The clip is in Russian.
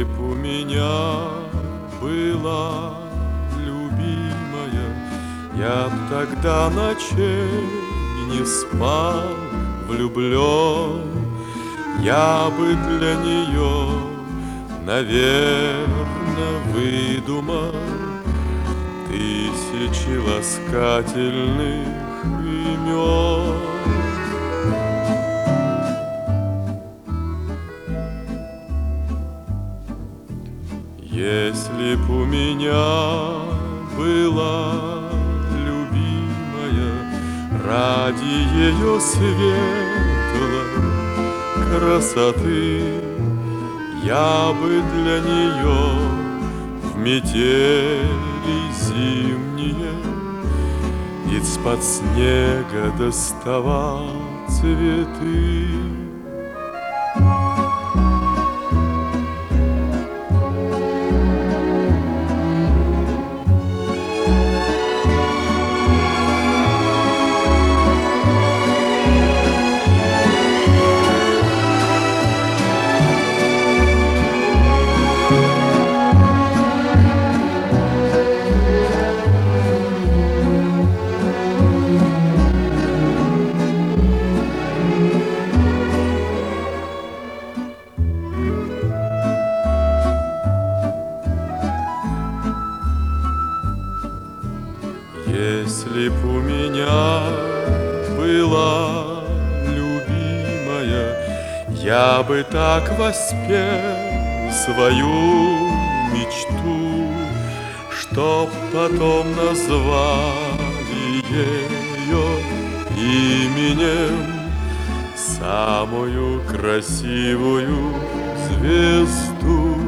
Если б у меня была любимая, я б тогда ночей не спал влюблен. Я бы для нее, наверно, выдумал тысячи ласкательных имен. Если б у меня была любимая, ради ее светлой красоты, я бы для нее в метели зимние из-под снега доставал цветы. Если б у меня была любимая, я бы так воспел свою мечту, чтоб потом назвали ее именем, самую красивую звезду.